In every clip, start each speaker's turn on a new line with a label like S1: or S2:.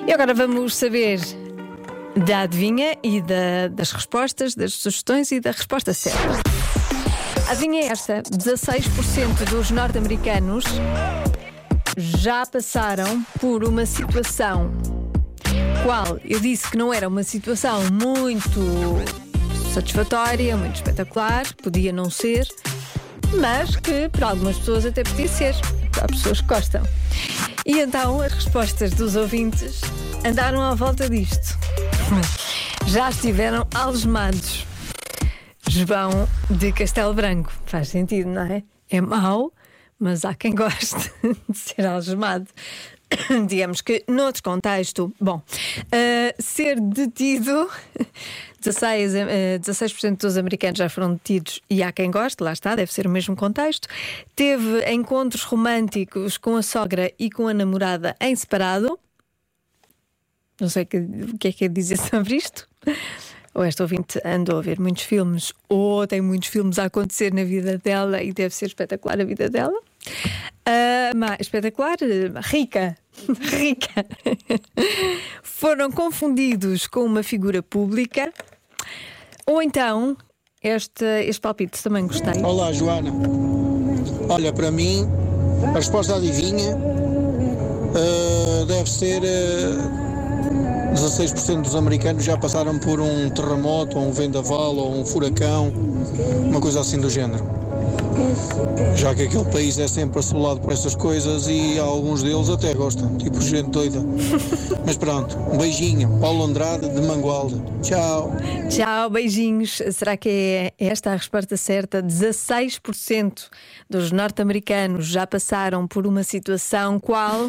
S1: E agora vamos saber da adivinha e das respostas, das sugestões e da resposta certa. A adivinha é esta: 16% dos norte-americanos já passaram por uma situação qual eu disse que não era uma situação muito satisfatória, muito espetacular, podia não ser, mas que para algumas pessoas até podia ser. Há pessoas que gostam. E então as respostas dos ouvintes andaram à volta disto. Já estiveram algemados. João de Castelo Branco. Faz sentido, não é? É mau, mas há quem goste de ser algemado. Digamos que noutro contexto, ser detido, 16% dos americanos já foram detidos e há quem goste, lá está, deve ser o mesmo contexto. Teve encontros românticos com a sogra e com a namorada em separado. Não sei o que é que é dizer sobre isto. Ou esta ouvinte andou a ver muitos filmes, ou tem muitos filmes a acontecer na vida dela e deve ser espetacular a vida dela. Espetacular, rica. Foram confundidos com uma figura pública. Ou então, este palpite também gostei.
S2: Olá, Joana. Olha, para mim, a resposta adivinha deve ser 16% dos americanos já passaram por um terremoto, ou um vendaval, ou um furacão, uma coisa assim do género. Já que aquele país é sempre assolado por essas coisas e alguns deles até gostam, tipo gente doida. Mas pronto, um beijinho. Paulo Andrade, de Mangualde. Tchau.
S1: Tchau, beijinhos. Será que é esta a resposta certa? 16% dos norte-americanos já passaram por uma situação qual?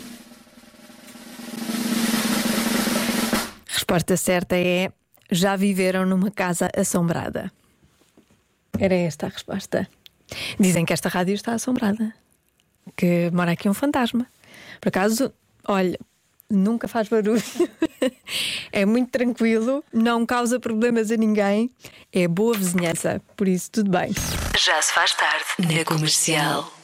S1: A resposta certa é: já viveram numa casa assombrada. Era esta a resposta. Dizem que esta rádio está assombrada, que mora aqui um fantasma. Por acaso, olha, nunca faz barulho. É muito tranquilo, não causa problemas a ninguém. É boa vizinhança, por isso tudo bem.
S3: Já se faz tarde na Comercial.